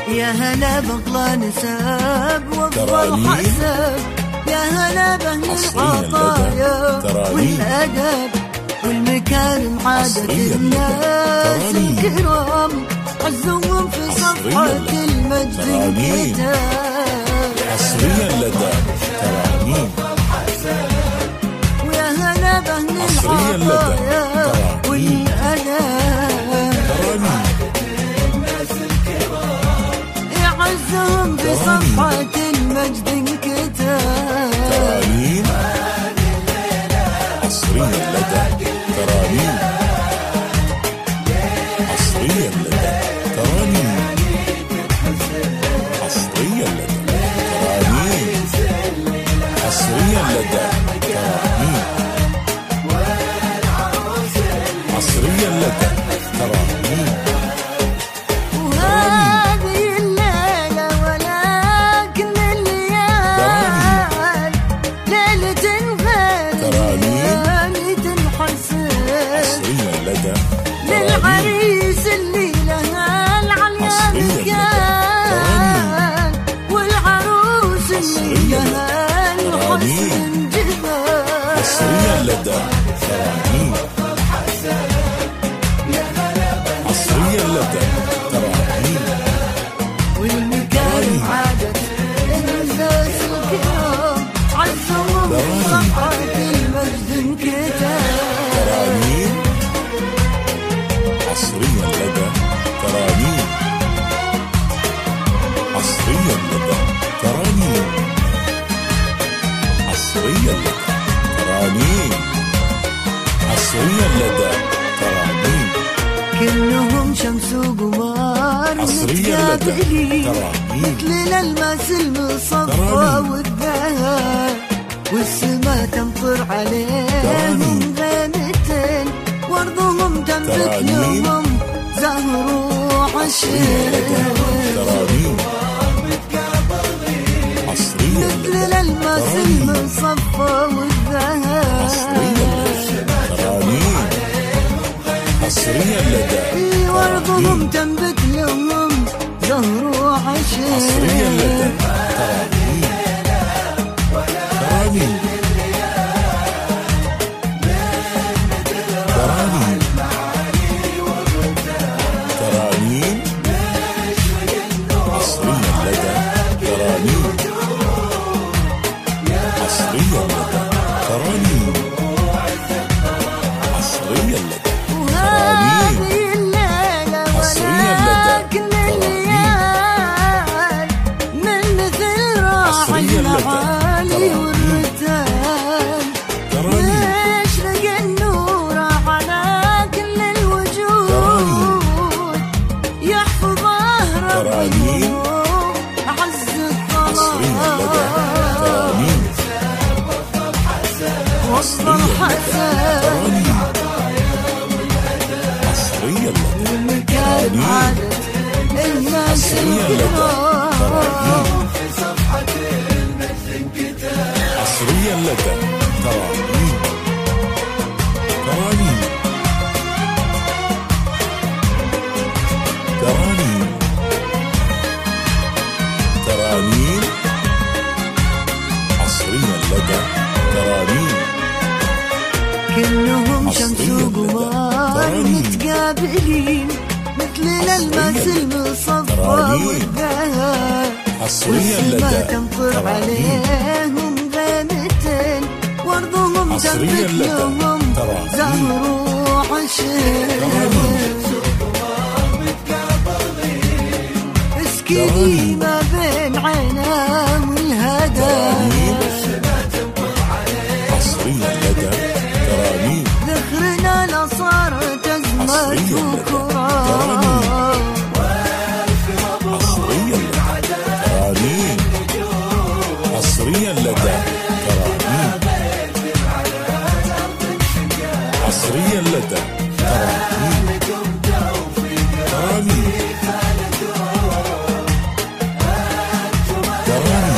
يا هلا بغلا نسب وافضل حسب، يا هلا بأهل العطايا والأدب والمكارم عادة الناس الكرام، عزوهم في صفحة المجد الكتاب. حصريا لدى ترانيم، ويا هلا بأهل العطايا والأدب يعزهم في صفحة المجد الكتاب. ترانيم حصريا لدى ترانيم، حصريا لدى ترانيم، حصريا لدى ترانيم، حصريا لدى ترانيم، حصريا لدى ترانيم. وهذه الليلة ولكن الليال ليلة غالية تنحسن للعريس اللي لها العليا مكان، والعروس اللي لها الحسن جبال. حصريا لدى ترانيم، حصريا لدى ترانيم، والمكارم عادت الناس الكرام، عزوهم صفحة المجد انكتاب. ترانيم حصريا لدى ترانيم، حصريا لدى ترانيم، حصريا لدى ترانيم، حصريا لدى ترانيم. كلهم شمس وقمر متقابلين مثل الألماس المصفى والذهب، والسما تمطر عليهم غيمتين، وارضهم تنبت لهم زهر وعشير. مثل الألماس المصفى والذهب، حصريا لدى وارضهم تنبت لهم زهر وعشير. حصريا لدى ترانيم، ترانيم، ترانيم، حصريا لدى ترانيم، حصريا لدى ترانيم، حصريا لدى وهذه الليلة ولكن الليال من مثل راعي المعالي والرجال، يشرق النور على كل الوجود، يحفظه ربي أعز الطلال وافضل حسن. المكان عادت الناس الكرام، حصريا لدى ترانيم، ترانيم، ترانيم، ترانيم، حصريا لدى ترانيم. كلهم شمس وقمر متقابلين مثل الألماس المصفى والذهب، والسما تمطر عليهم غيمتين، وارضهم تنبت لهم زهر وعشير. اسكني ما بين عيناه والهدى، حصريا لدى ترانيم، ذكرنا لصارت أزمة بكرة. حصريا لدى ترانيم، حصريا لدى ترانيم، حصريا لدى ترانيم، ترانيم، ترانيم.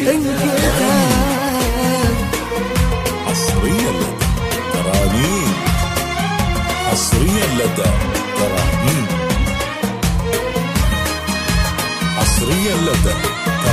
انكتب. حصريا لدى ترانيم. حصريا لدى ترانيم. حصريا لدى